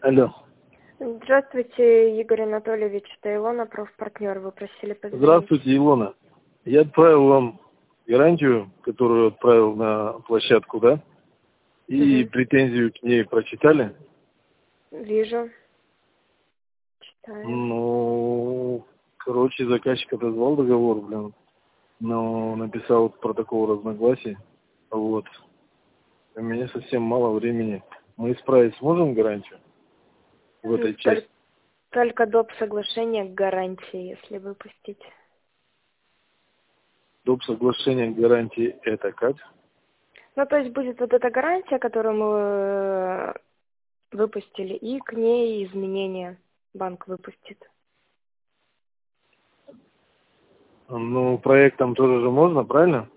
Алло. Здравствуйте, Игорь Анатольевич, это Илона, профпартнер. Вы просили позвонить. Здравствуйте, Илона. Я отправил вам гарантию, которую отправил на площадку, да? И претензию к ней прочитали? Вижу. Читаю. Ну, короче, заказчик отозвал договор, но написал протокол разногласий. Вот. У меня совсем мало времени. Мы исправить сможем гарантию в этой части? Только доп. Соглашение к гарантии, если выпустить. Доп. Соглашение к гарантии это как? Ну, то есть будет вот эта гарантия, которую мы выпустили, и к ней изменения банк выпустит. Ну, проектом тоже же можно, правильно?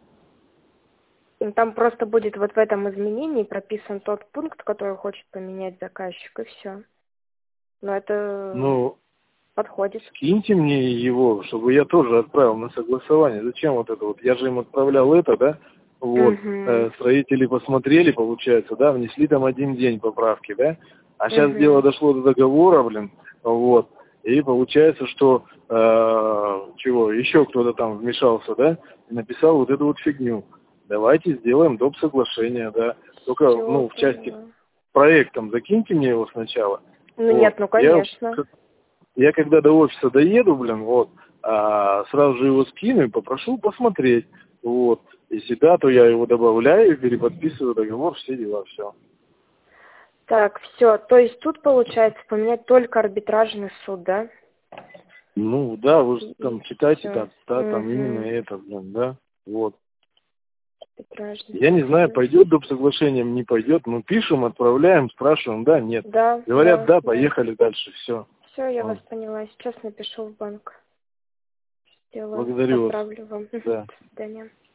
Там просто будет вот в этом изменении прописан тот пункт, который хочет поменять заказчик, и все. Но это Ну, подходит. скиньте мне его, чтобы я тоже отправил на согласование. Зачем вот это вот? Я же им отправлял это, да? Вот. Строители посмотрели, получается, да, внесли там 1 день поправки, да? А сейчас дело дошло до договора, вот. И получается, что еще кто-то там вмешался, да, и написал вот эту вот фигню. Давайте сделаем доп. Соглашение, да. Только, в части проектом закиньте мне его сначала. Ну нет, ну конечно. Я когда до офиса доеду, сразу же его скину и попрошу посмотреть. Вот. Если да, то я его добавляю, переподписываю договор, все дела, все. Так, все. То есть тут получается поменять только арбитражный суд, да? Ну да, вы же там читайте, там именно это, да. Вот. Арбитражный. Я не знаю, пойдет доп. Соглашением, не пойдет. Мы пишем, отправляем, спрашиваем, да, нет. Да. Говорят, да, поехали дальше, все. Все, я вас поняла. Сейчас напишу в банк. Сделаю. Благодарю вас. Отправлю вам. Да. До свидания.